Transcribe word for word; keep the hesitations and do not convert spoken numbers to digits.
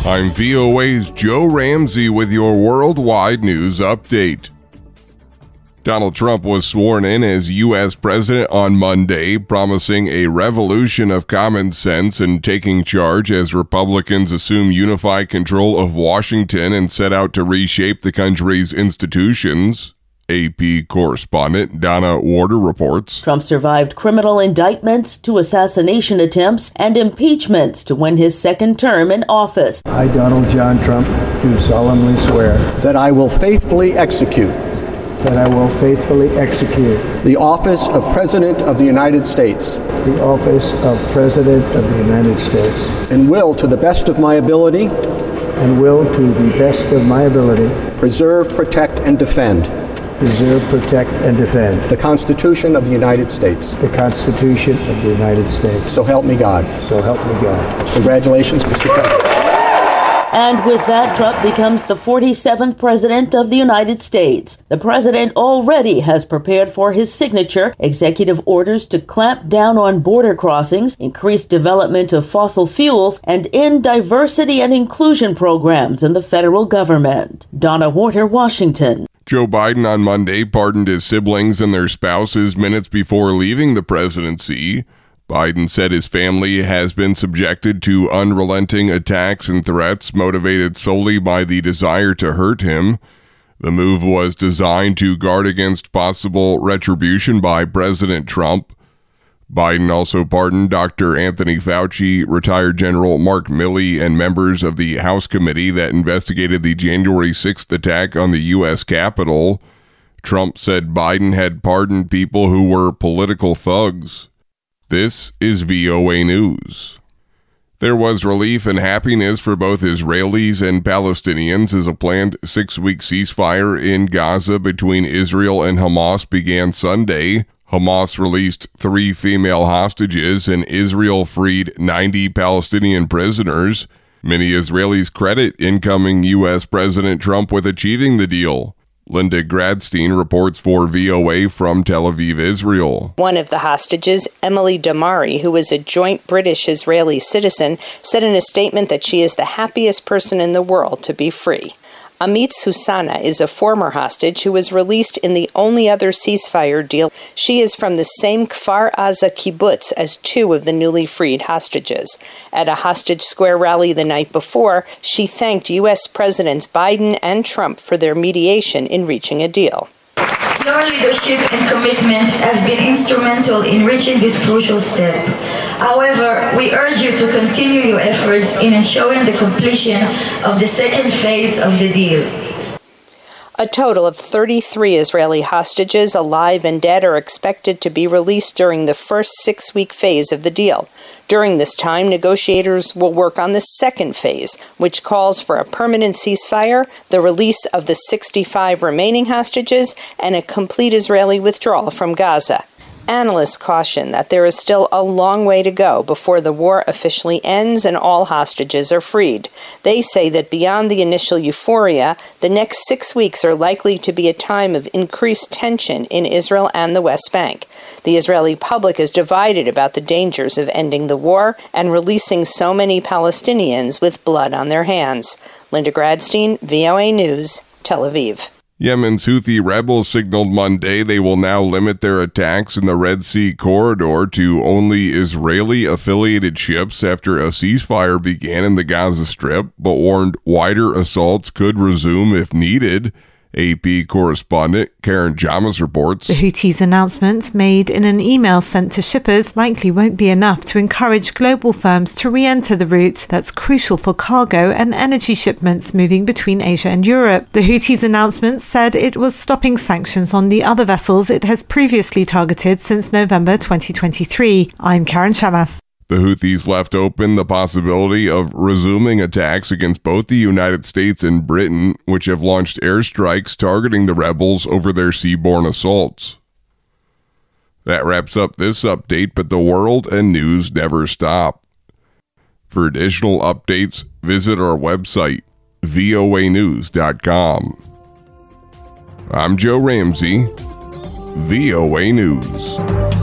I'm V O A's Joe Ramsey with your worldwide news update. Donald Trump was sworn in as U S president on Monday, promising a revolution of common sense and taking charge as Republicans assume unified control of Washington and set out to reshape the country's institutions. A P correspondent Donna Warder reports. Trump survived criminal indictments, two assassination attempts, and impeachments to win his second term in office. I, Donald John Trump, do solemnly swear that I will faithfully execute that I will faithfully execute the office of President of the United States the office of President of the United States and will, to the best of my ability, and will, to the best of my ability, preserve, protect, and defend Preserve, protect, and defend the Constitution of the United States. The Constitution of the United States. So help me God. So help me God. Congratulations, Mister President. And with that, Trump becomes the forty-seventh president of the United States. The president already has prepared for his signature executive orders to clamp down on border crossings, increase development of fossil fuels, and end diversity and inclusion programs in the federal government. Donna Warder, Washington. Joe Biden on Monday pardoned his siblings and their spouses minutes before leaving the presidency. Biden said his family has been subjected to unrelenting attacks and threats motivated solely by the desire to hurt him. The move was designed to guard against possible retribution by President Trump. Biden also pardoned Doctor Anthony Fauci, retired General Mark Milley, and members of the House committee that investigated the January sixth attack on the U S Capitol. Trump said Biden had pardoned people who were political thugs. This is V O A News. There was relief and happiness for both Israelis and Palestinians as a planned six-week ceasefire in Gaza between Israel and Hamas began Sunday. Hamas released three female hostages and Israel freed ninety Palestinian prisoners. Many Israelis credit incoming U S President Trump with achieving the deal. Linda Gradstein reports for V O A from Tel Aviv, Israel. One of the hostages, Emily Damari, who is a joint British-Israeli citizen, said in a statement that she is the happiest person in the world to be free. Amit Susana is a former hostage who was released in the only other ceasefire deal. She is from the same Kfar Aza kibbutz as two of the newly freed hostages. At a Hostage Square rally the night before, she thanked U S Presidents Biden and Trump for their mediation in reaching a deal. Your leadership and commitment have been instrumental in reaching this crucial step. However, we urge you to continue your efforts in ensuring the completion of the second phase of the deal. A total of thirty-three Israeli hostages, alive and dead, are expected to be released during the first six-week phase of the deal. During this time, negotiators will work on the second phase, which calls for a permanent ceasefire, the release of the sixty-five remaining hostages, and a complete Israeli withdrawal from Gaza. Analysts caution that there is still a long way to go before the war officially ends and all hostages are freed. They say that beyond the initial euphoria, the next six weeks are likely to be a time of increased tension in Israel and the West Bank. The Israeli public is divided about the dangers of ending the war and releasing so many Palestinians with blood on their hands. Linda Gradstein, V O A News, Tel Aviv. Yemen's Houthi rebels signaled Monday they will now limit their attacks in the Red Sea corridor to only Israeli-affiliated ships after a ceasefire began in the Gaza Strip, but warned wider assaults could resume if needed. A P correspondent Karen Jamas reports. The Houthis' announcement, made in an email sent to shippers, likely won't be enough to encourage global firms to re-enter the route that's crucial for cargo and energy shipments moving between Asia and Europe. The Houthis' announcement said it was stopping sanctions on the other vessels it has previously targeted since November twenty twenty-three. I'm Karen Jamas. The Houthis left open the possibility of resuming attacks against both the United States and Britain, which have launched airstrikes targeting the rebels over their seaborne assaults. That wraps up this update, but the world and news never stop. For additional updates, visit our website, V O A news dot com. I'm Joe Ramsey, V O A News.